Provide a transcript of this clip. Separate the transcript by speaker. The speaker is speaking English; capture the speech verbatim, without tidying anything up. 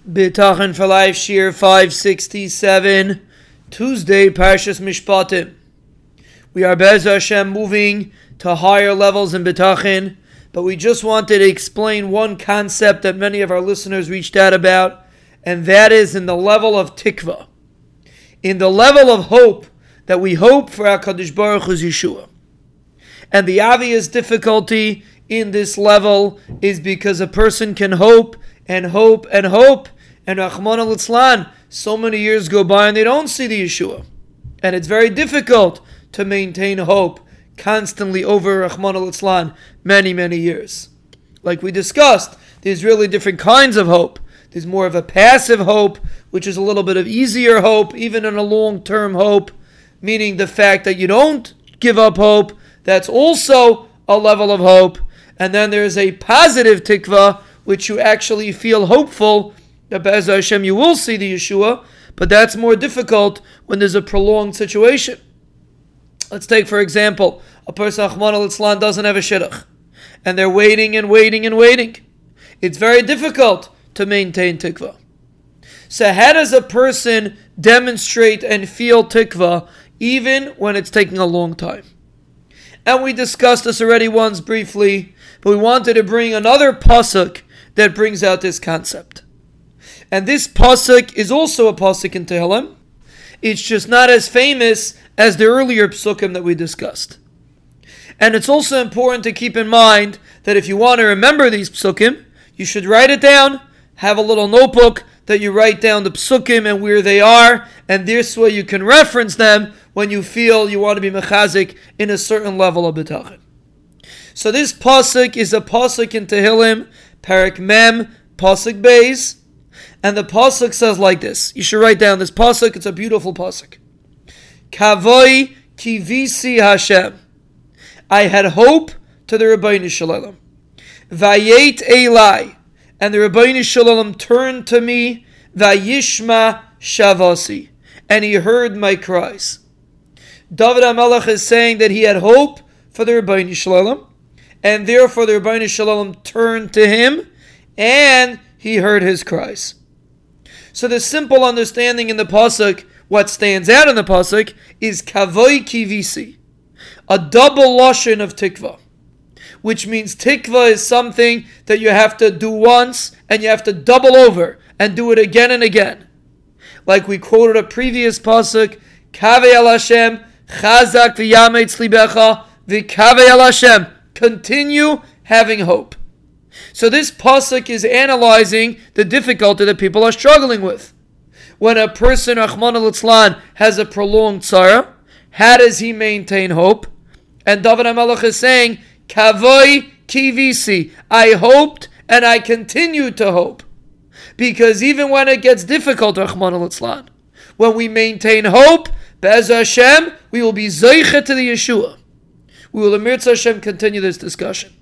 Speaker 1: Bitachon for Life, Shir five sixty-seven, Tuesday, Parshas Mishpatim. We are Be'ez Hashem moving to higher levels in Bitachon, but we just wanted to explain one concept that many of our listeners reached out about, and that is in the level of tikva, in the level of hope that we hope for HaKadosh Baruch Hu's Yeshua. And the obvious difficulty in this level is because a person can hope and hope and hope, and Rahman al-Islan, so many years go by and they don't see the Yeshua. And it's very difficult to maintain hope constantly over Rahman al-Islan many, many years. Like we discussed, there's really different kinds of hope. There's more of a passive hope, which is a little bit of easier hope, even in a long-term hope, meaning the fact that you don't give up hope. That's also a level of hope. And then there's a positive tikva, which you actually feel hopeful that Be'ez Hashem you will see the Yeshua, but that's more difficult when there's a prolonged situation. Let's take, for example, a person, Rahman al-Islan, doesn't have a shidduch, and they're waiting and waiting and waiting. It's very difficult to maintain tikva. So how does a person demonstrate and feel tikva even when it's taking a long time? And we discussed this already once briefly, but we wanted to bring another pasuk that brings out this concept. And this pasuk is also a pasuk in Tehillim. It's just not as famous as the earlier psukim that we discussed. And it's also important to keep in mind that if you want to remember these psukim, you should write it down, have a little notebook that you write down the psukim and where they are, and this way you can reference them when you feel you want to be mechazik in a certain level of bitachon. So this pasuk is a pasuk in Tehillim, Parak Mem, pasuk Beis, and the pasuk says like this. You should write down this pasuk. It's a beautiful pasuk. Kavoi kivisi Hashem. I had hope to the Rebbeinu Shalom. Vayet Elai. And the Rebbeinu Shalom turned to me. Vayishma Shavasi. And he heard my cries. David HaMelech is saying that he had hope for the Rebbeinu Shalom, and therefore the Rebbeinu Shalom turned to him, and he heard his cries. So the simple understanding in the pasuk, what stands out in the pasuk, is kavoi kivisi, a double lashon of tikva, which means tikva is something that you have to do once, and you have to double over and do it again and again. Like we quoted a previous pasuk, kavei al Hashem, chazak v'yametz libecha, v'kavei al Hashem, continue having hope. So this pasuk is analyzing the difficulty that people are struggling with. When a person, Rahman al-Islan, has a prolonged tzara, how does he maintain hope? And David HaMelech is saying, Kavoi kivisi, I hoped and I continue to hope. Because even when it gets difficult, Rahman al-Islan, when we maintain hope, Be'ez Hashem, we will be zeicha to the Yeshua. We will, Amir Hashem, continue this discussion.